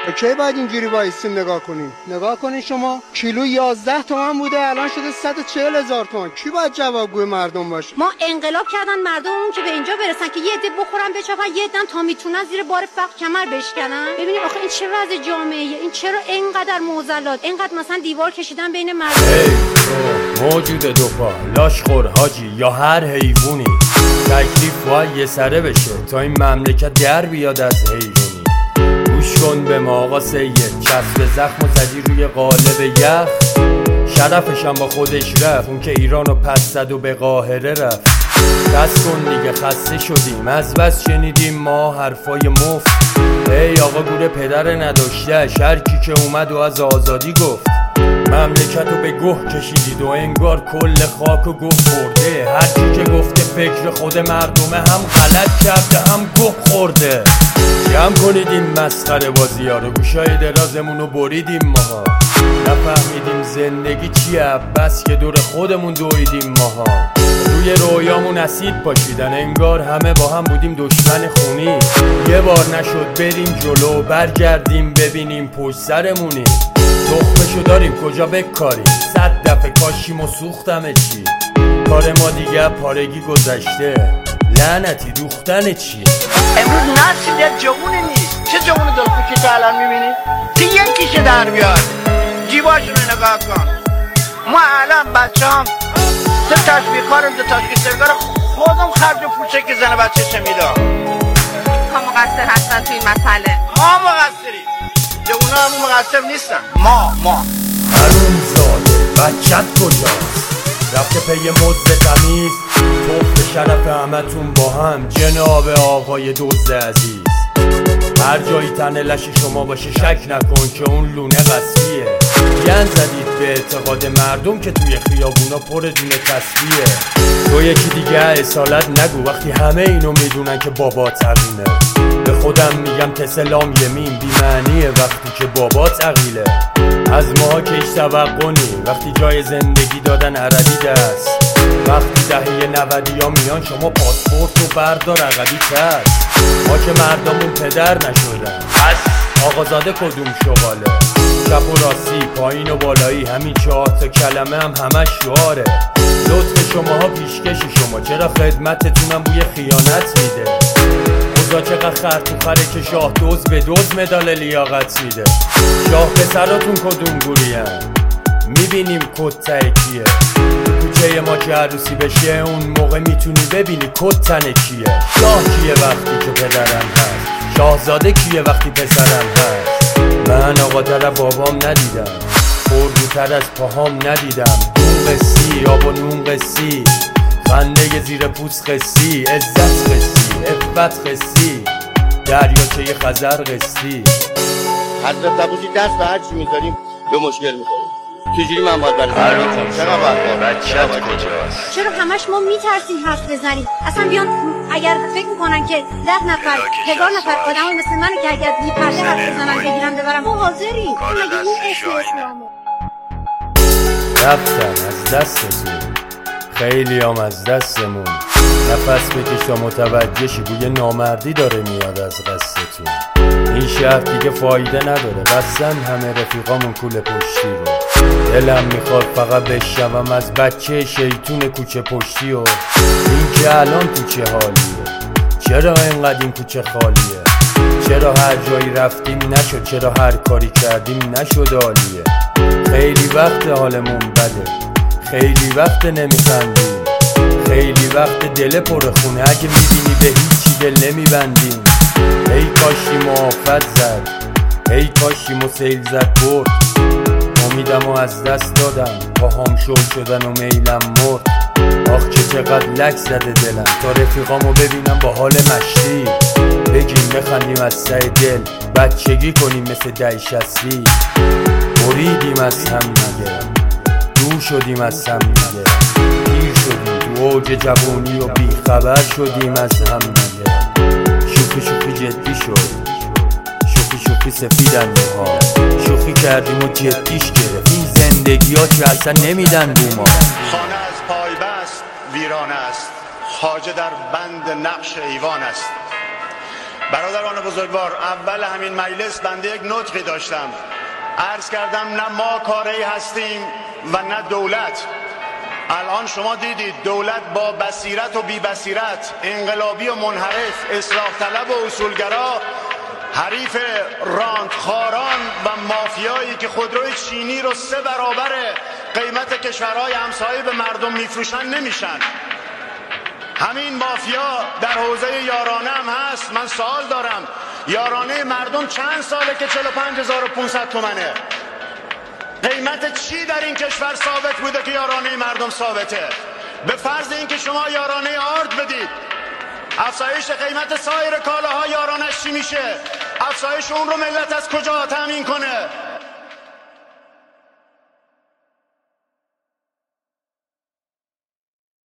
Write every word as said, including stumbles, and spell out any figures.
کی باید اینجوری وایسیم نگاه کنیم؟ نگاه کنین شما، کیلو یازده تومن بوده الان شده صد و چهل هزار تومن. کی باید جوابگوی مردم باشه؟ ما انقلاب کردن مردممون که به اینجا برسن که یه عده بخورن بچپن، یه عده تا میتونن زیر بار فقر کمر بشکنن. ببینید آخه این چه وضع جامعه، این چرا اینقدر معضلات، اینقدر مثلا دیوار کشیدن بین مردم. ای موجود دو پا، لاشخور حاجی یا هر حیوانی، تکلیف باید یه سره بشه تا این مملکت در بیاد از حیوانی. گوش کن به ما آقا سید، چسب زخم و زدی روی قالب یخ، شرفشم با خودش رفت، اون که ایرانو پس زد و به قاهره رفت. دست کن دیگه خسته شدیم، از بس شنیدیم ما حرفای مفت. ای آقا گور پدر نداشته، هرکی که اومد و از آزادی گفت. مملکت رو به گوه کشیدید و انگار کل خاک و گوه برده. هرکی که گفته فکر خود مردمه هم غلط کرده هم گوه خورده. جمع کنید این مسخره بازی ها رو، گوشای درازمون رو بریدیم ماها. نفهمیدیم زندگی چیه، بس که دور خودمون دویدیم ماها. روی رویامون اسید پاشیدن، انگار همه با هم بودیم دشمن خونی. یه بار نشد بریم جلو، برگردیم ببینیم پشت سرمونی. تخمشو داریم کجا بکاریم، صد دفعه کاشیم و سوختمه چی. کار ما دیگه پارگی گذشته، لعنتی دوختن چی. امروز نسل جوون نیست. چه جوون دلخوشی که الان میبینی؟ دیگه یکیشه در بیار، جیباشونو نگاه کن. ما الان بچه هم سه تشبیه کارم دو تشبیه سرگار خودم خرج و پوچه که زن بچه چه میدم. ما مقصر هستن توی این مسئله. ما مقصری، جوونا هم مقصر نیستن. ما ما حروم زاده بچت کجاست؟ رفته پی مزد تمیز، توف شرف همتون با هم جناب آقای دوست عزیز. هر جایی تنه لش شما باشه شک نکن که اون لونه قصبیه. گن زدید به اعتقاد مردم که توی خیابونا پر دونه تسبیه. تو یکی دیگه اصالت نگو وقتی همه اینو میدونن که بابا تقینه. به خودم میگم تسلام یمین بی معنیه وقتی که بابا تقیله. از ما کش توقع نی وقتی جای زندگی دادن عربی دست. وقتی دهه نودی ها میان شما پاسپورت و بردار عقبی کرد. ما که مردمون پدر نشدن، پس آقازاده کدوم شغاله؟ چپ و راستی پایین و بالایی همین چهار تا کلمه هم همش شعاره. لطف شماها پیشکش شما، چرا خدمتتونم بوی خیانت میده؟ خدا چقدر خر تو خره که شاه دوز به دوز مدال لیاقت میده. شاه پسراتون کدوم گورین؟ میبینیم کد کیه. کوچه ما که عروسی بشه اون موقع میتونی ببینی کد تنه کیه. شاه کیه وقتی که پدرم هست؟ شاهزاده کیه وقتی پسرم هست؟ من آقا در بابام ندیدم، پردوتر از پاهام ندیدم. نون قصی آب و نون قصی، خنده زیر پوست قصی، عزت قصی، عفت قصی، دریاچه خزر قصی. حضرت عبوسی دست به هر چی میذاریم به مشکل میخوریم. چجوری من باید برای چرا باید بچت کجاست؟ چرا همش ما میترسیم حرف بزنیم؟ اصلا بیان اگر فکر میکنن که ده نفر هزار نفر آدمای مثل منو که اگر بی پرده حرف بزنن بگیرن ببرن ما حاضریم. این مگه این اسم اسلامه؟ رفتن از دستتون، خیلی هم از دستمون. نفس بکش تا متوجه شی بوی نامردی داره میاد از قصدتون. این شهر دیگه فایده نداره، بستن همه رفیقامون کوله پشتی رو. دلم میخواد فقط بشنوم از بچه شیطون کوچه پشتی و این که الان تو چه حالیه. چرا اینقدر این کوچه خالیه؟ چرا هر جایی رفتیم نشد؟ چرا هر کاری کردیم نشد عالیه؟ خیلی وقت حالمون بده، خیلی وقت نمیخندیم، خیلی وقت دل پر خونه. اگه میبینی به هیچی دل نمیبندیم. ای کاشی آفت زد، ای کاشی سیل زد برد. امیدم و از دست دادم، پاهام شل شدن و میلم مرد. آخ که چقدر لک زده دلم تا رفیقامو ببینم با حال مشتی. بگیم بخندیم از سر دل، بچگی کنیم مثل ده شستی. بریدیم از هم دیگه، دور شدیم از هم دیگه. پیر شدیم تو اوج جوانی و بیخبر شدیم از هم دیگه. شوخی شوخی جدی شد، شوخی شوخی سفیدن موها. شوخی کردیم و جدیش گرفت. این زندگی ها که اصلا نمیدن بو ما. خانه از پای بست ویران است، خواجه در بند نقش ایوان است. برادران بزرگوار، اول همین مجلس بنده یک نطقی داشتم، عرض کردم نه ما کاری هستیم و نه دولت. الان شما دیدید دولت با بصیرت و بی بصیرت، انقلابی و منحرف، اصلاح طلب و اصولگرا، حریف راندخاران و مافیایی که خودروی چینی رو سه برابر قیمت کشورهای همسایه به مردم میفروشن نمیشن. همین مافیا در حوزه یارانه هم هست. من سوال دارم، یارانه مردم چند ساله که چهل و پنج هزار و پانصد تومنه؟ قیمت چی در این کشور ثابت بوده که یارانه مردم ثابته؟ به فرض اینکه شما یارانه آرد بدید، افزایش قیمت سایر کالاها یارانش چی میشه؟ افزایش اون رو ملت از کجا تامین کنه؟